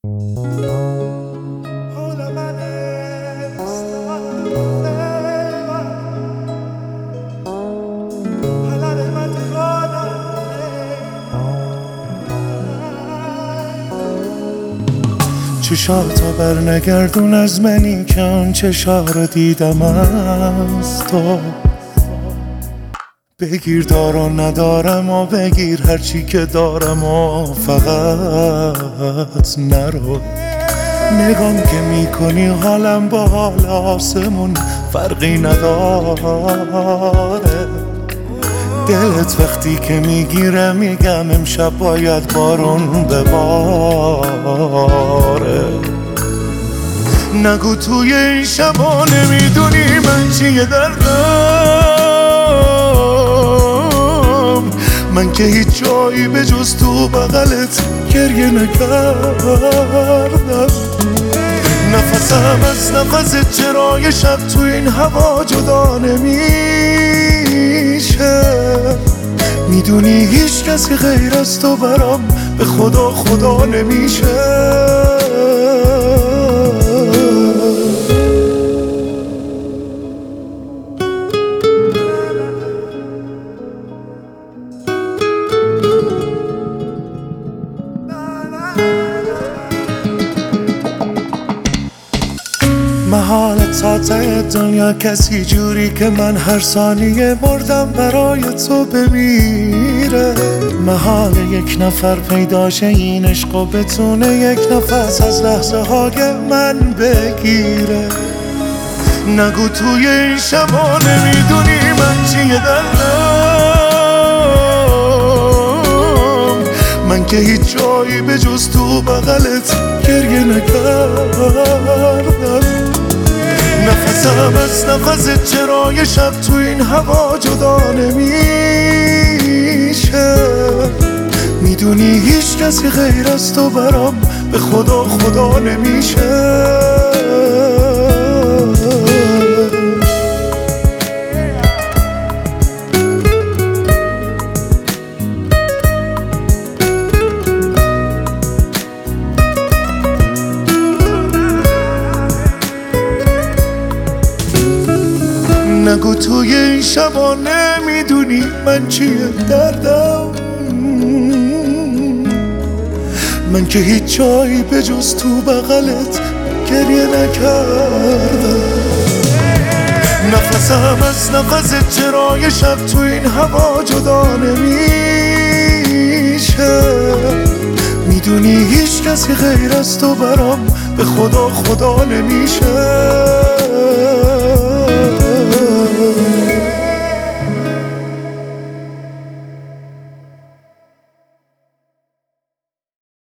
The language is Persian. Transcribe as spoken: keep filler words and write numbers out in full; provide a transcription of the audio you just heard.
چشاتا بر نگردون از منی که آن چشا رو دیدم از تو. بگیر دارم ندارم و بگیر هرچی که دارم و فقط نرو. نگام که میکنی حالم با حال آسمون فرقی نداره. دلت وقتی که میگیره میگم امشب باید بارون بباره. نگو توی این شبا نمیدونی من چیه دردم. من که هیچ جایی به جز تو بغلت گریه نکردم. نفسم از نفست چرای شب تو این هوا جدا نمیشه. میدونی هیچ کسی غیر از تو برام به خدا خدا نمیشه. محالت تا ته دنیا کسی جوری که من هر ثانیه مردم برای تو بمیره. محال یک نفر پیداشه این عشق و بتونه یک نفس از لحظه های من بگیره. نگو توی این شبا نمیدونی من چیه دردم. من که هیچ جایی به جز تو بغلت گریه نکردم. نفسم از نفست چرای شب تو این هوا جدا نمیشه. میدونی هیچ کسی غیر از تو برام به خدا خدا نمیشه. نگو توی این شبا نمیدونی من چیه دردم. من که هیچ جایی به جز تو بغلت گریه نکردم. نفسم از نفست چرای شب تو این هوا جدا نمیشه. میدونی هیچ کسی غیر از تو برام به خدا خدا نمیشه.